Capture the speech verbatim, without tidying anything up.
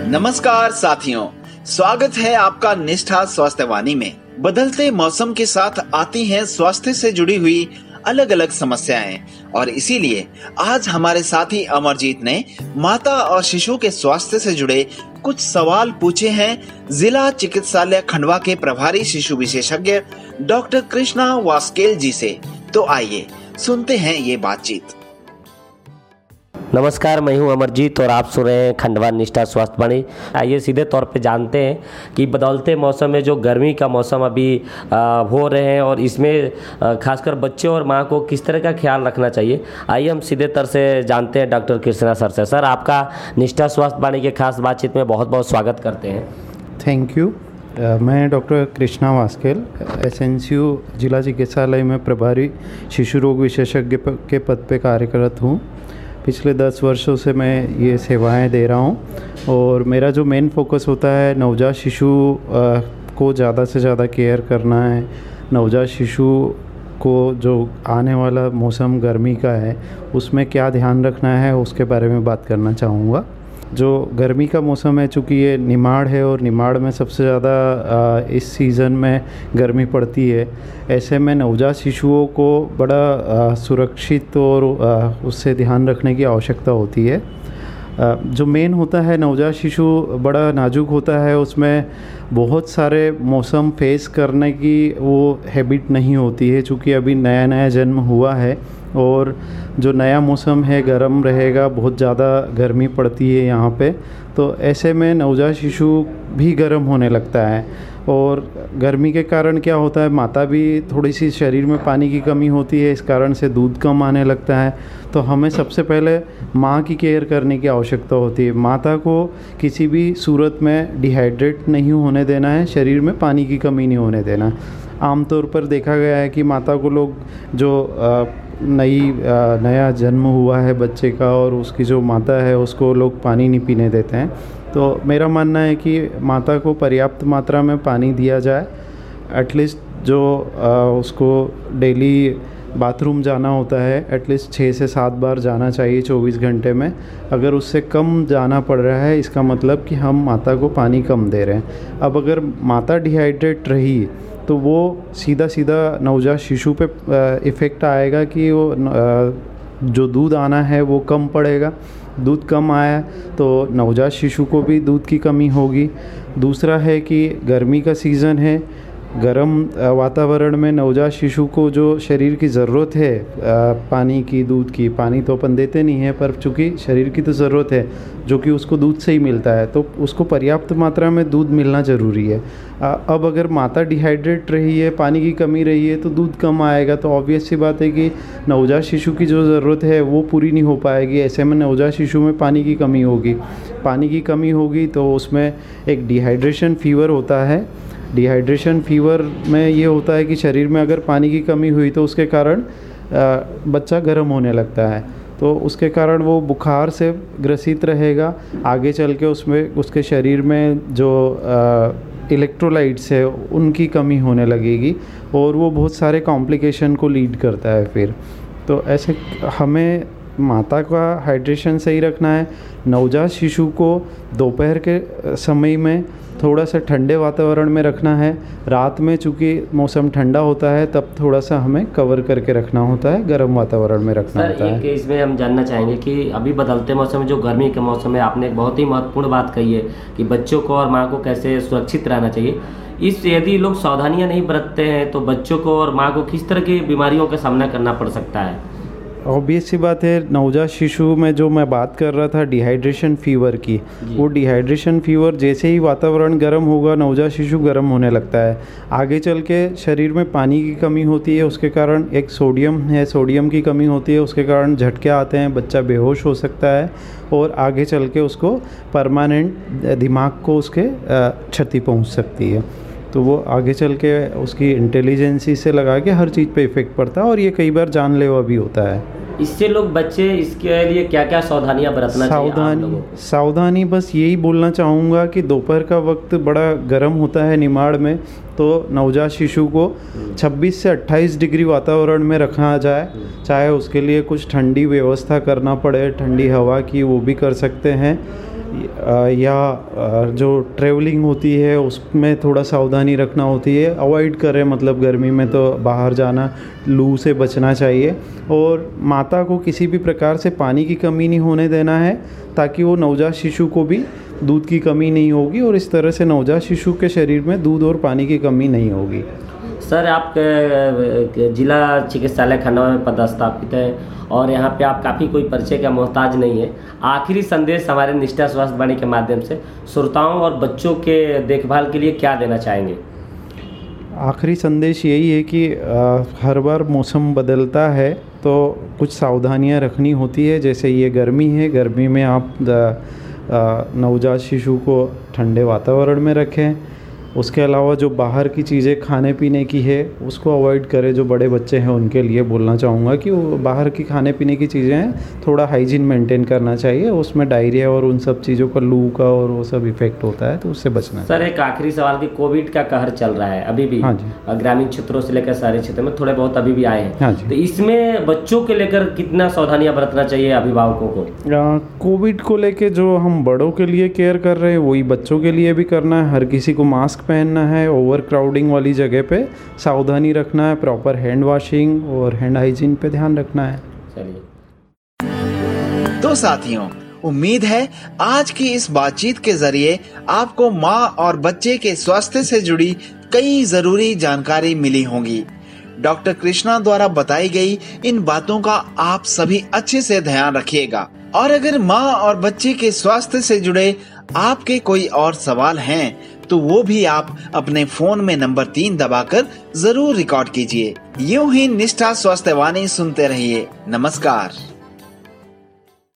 नमस्कार साथियों, स्वागत है आपका निष्ठा स्वास्थ्य वाणी में। बदलते मौसम के साथ आती हैं स्वास्थ्य से जुड़ी हुई अलग अलग समस्याएं और इसीलिए आज हमारे साथी अमरजीत ने माता और शिशु के स्वास्थ्य से जुड़े कुछ सवाल पूछे हैं जिला चिकित्सालय खंडवा के प्रभारी शिशु विशेषज्ञ डॉक्टर कृष्णा वास्केल जी से। तो आइए सुनते हैं ये बातचीत। नमस्कार, मैं हूं अमरजीत और आप सुन रहे हैं खंडवा निष्ठा स्वास्थ्य वाणी। आइए सीधे तौर पे जानते हैं कि बदलते मौसम में जो गर्मी का मौसम अभी आ, हो रहे हैं और इसमें आ, खासकर बच्चे और माँ को किस तरह का ख्याल रखना चाहिए। आइए हम सीधे तौर से जानते हैं डॉक्टर कृष्णा सर से। सर, आपका निष्ठा स्वास्थ्य वाणी के खास बातचीत में बहुत बहुत स्वागत करते हैं। Thank you. uh, मैं डॉक्टर कृष्णा वास्केल एस एन सी यू जिला चिकित्सालय में प्रभारी शिशु रोग विशेषज्ञ के पद पे कार्यरत हूँ। पिछले दस वर्षों से मैं ये सेवाएं दे रहा हूँ और मेरा जो मेन फोकस होता है नवजात शिशु को ज़्यादा से ज़्यादा केयर करना है। नवजात शिशु को जो आने वाला मौसम गर्मी का है उसमें क्या ध्यान रखना है उसके बारे में बात करना चाहूँगा। जो गर्मी का मौसम है, चूँकि ये निमाड़ है और निमाड़ में सबसे ज़्यादा इस सीज़न में गर्मी पड़ती है, ऐसे में नवजात शिशुओं को बड़ा सुरक्षित और उससे ध्यान रखने की आवश्यकता होती है। जो मेन होता है, नवजात शिशु बड़ा नाजुक होता है, उसमें बहुत सारे मौसम फेस करने की वो हैबिट नहीं होती है। चूँकि अभी नया नया जन्म हुआ है और जो नया मौसम है गर्म रहेगा, बहुत ज़्यादा गर्मी पड़ती है यहाँ पे, तो ऐसे में नवजात शिशु भी गर्म होने लगता है। और गर्मी के कारण क्या होता है, माता भी थोड़ी सी शरीर में पानी की कमी होती है, इस कारण से दूध कम आने लगता है। तो हमें सबसे पहले माँ की केयर करने की आवश्यकता होती है। माता को किसी भी सूरत में डिहाइड्रेट नहीं होने देना है, शरीर में पानी की कमी नहीं होने देना। आमतौर पर देखा गया है कि माता को लोग जो नई नया जन्म हुआ है बच्चे का और उसकी जो माता है उसको लोग पानी नहीं पीने देते हैं। तो मेरा मानना है कि माता को पर्याप्त मात्रा में पानी दिया जाए। एटलीस्ट जो आ, उसको डेली बाथरूम जाना होता है, एटलीस्ट छः से सात बार जाना चाहिए चौबीस घंटे में। अगर उससे कम जाना पड़ रहा है, इसका मतलब कि हम माता को पानी कम दे रहे हैं। अब अगर माता डिहाइड्रेट रही तो वो सीधा सीधा नवजात शिशु पे इफ़ेक्ट आएगा कि वो जो दूध आना है वो कम पड़ेगा। दूध कम आया तो नवजात शिशु को भी दूध की कमी होगी। दूसरा है कि गर्मी का सीज़न है, गर्म वातावरण में नवजात शिशु को जो शरीर की ज़रूरत है पानी की, दूध की, पानी तो अपन देते नहीं है पर चूँकि शरीर की तो ज़रूरत है जो कि उसको दूध से ही मिलता है, तो उसको पर्याप्त मात्रा में दूध मिलना ज़रूरी है। अब अगर माता डिहाइड्रेट रही है, पानी की कमी रही है, तो दूध कम आएगा, तो ऑब्वियस सी बात है कि नवजात शिशु की जो ज़रूरत है वो पूरी नहीं हो पाएगी। ऐसे में नवजात शिशु में पानी की कमी होगी। पानी की कमी होगी तो उसमें एक डिहाइड्रेशन फीवर होता है। डिहाइड्रेशन फीवर में ये होता है कि शरीर में अगर पानी की कमी हुई तो उसके कारण बच्चा गर्म होने लगता है, तो उसके कारण वो बुखार से ग्रसित रहेगा। आगे चल के उसमें उसके शरीर में जो इलेक्ट्रोलाइट्स है उनकी कमी होने लगेगी और वो बहुत सारे कॉम्प्लिकेशन को लीड करता है फिर। तो ऐसे हमें माता का हाइड्रेशन सही रखना है। नवजात शिशु को दोपहर के समय में थोड़ा सा ठंडे वातावरण में रखना है। रात में चूँकि मौसम ठंडा होता है तब थोड़ा सा हमें कवर करके रखना होता है, गर्म वातावरण में रखना सर, होता है। इसमें हम जानना चाहेंगे कि अभी बदलते मौसम में जो गर्मी का मौसम है, आपने एक बहुत ही महत्वपूर्ण बात कही है कि बच्चों को और माँ को कैसे सुरक्षित रहना चाहिए। इस यदि लोग सावधानियाँ नहीं बरतते हैं तो बच्चों को और माँ को किस तरह की बीमारियों का सामना करना पड़ सकता है? ऑब्वियस सी बात है, नवजात शिशु में जो मैं बात कर रहा था डिहाइड्रेशन फीवर की, वो डिहाइड्रेशन फीवर जैसे ही वातावरण गर्म होगा नवजात शिशु गर्म होने लगता है। आगे चल के शरीर में पानी की कमी होती है, उसके कारण एक सोडियम है, सोडियम की कमी होती है, उसके कारण झटके आते हैं, बच्चा बेहोश हो सकता है और आगे चल के उसको परमानेंट दिमाग को उसके क्षति पहुँच सकती है। तो वो आगे चल के उसकी इंटेलिजेंसी से लगा के हर चीज़ पे इफ़ेक्ट पड़ता है और ये कई बार जानलेवा भी होता है। इससे लोग बच्चे इसके लिए क्या क्या सावधानियां बरतना चाहिए? सावधानी सावधानी बस यही बोलना चाहूँगा कि दोपहर का वक्त बड़ा गर्म होता है निमाड़ में, तो नवजात शिशु को छब्बीस से अट्ठाईस डिग्री वातावरण में रखा जाए। चाहे उसके लिए कुछ ठंडी व्यवस्था करना पड़े, ठंडी हवा की, वो भी कर सकते हैं। या जो ट्रैवलिंग होती है उसमें थोड़ा सावधानी रखना होती है, अवॉइड करें, मतलब गर्मी में तो बाहर जाना, लू से बचना चाहिए। और माता को किसी भी प्रकार से पानी की कमी नहीं होने देना है, ताकि वो नवजात शिशु को भी दूध की कमी नहीं होगी और इस तरह से नवजात शिशु के शरीर में दूध और पानी की कमी नहीं होगी। सर, आप जिला चिकित्सालय खंडवा में पदस्थापित हैं और यहाँ पे आप काफ़ी कोई परिचय का मोहताज नहीं है। आखिरी संदेश हमारे निष्ठा स्वास्थ्य वाणी के माध्यम से श्रोताओं और बच्चों के देखभाल के लिए क्या देना चाहेंगे? आखिरी संदेश यही है कि आ, हर बार मौसम बदलता है तो कुछ सावधानियां रखनी होती है। जैसे ये गर्मी है, गर्मी में आप नवजात शिशु को ठंडे वातावरण में रखें। उसके अलावा जो बाहर की चीज़ें खाने पीने की है उसको अवॉइड करें। जो बड़े बच्चे हैं उनके लिए बोलना चाहूँगा कि वो बाहर की खाने पीने की चीज़ें हैं, थोड़ा हाइजीन मेंटेन करना चाहिए। उसमें डायरिया और उन सब चीज़ों का, लू का और वो सब इफेक्ट होता है, तो उससे बचना। सर, एक आखिरी सवाल कि कोविड का कहर चल रहा है अभी भी। हाँ जी। ग्रामीण क्षेत्रों से लेकर शहरी क्षेत्र में थोड़े बहुत अभी भी आए हैं। हाँ जी। तो इसमें बच्चों के लेकर कितना सावधानियाँ बरतना चाहिए अभिभावकों को? कोविड को लेकर जो हम बड़ों के लिए केयर कर रहे हैं वही बच्चों के लिए भी करना है। हर किसी को मास्क पहनना है, ओवर क्राउडिंग वाली जगह पे सावधानी रखना है, प्रॉपर हैंड वॉशिंग और हैंड हाइजीन पे ध्यान रखना है। चलिए तो साथियों, उम्मीद है आज की इस बातचीत के जरिए आपको माँ और बच्चे के स्वास्थ्य से जुड़ी कई जरूरी जानकारी मिली होंगी। डॉक्टर कृष्णा द्वारा बताई गई इन बातों का आप सभी अच्छे से ध्यान रखिएगा। और अगर माँ और बच्चे के स्वास्थ्य से जुड़े आपके कोई और सवाल हैं तो वो भी आप अपने फोन में नंबर तीन दबाकर जरूर रिकॉर्ड कीजिए। यूं ही निष्ठा स्वास्थ्य वाणी सुनते रहिए। नमस्कार।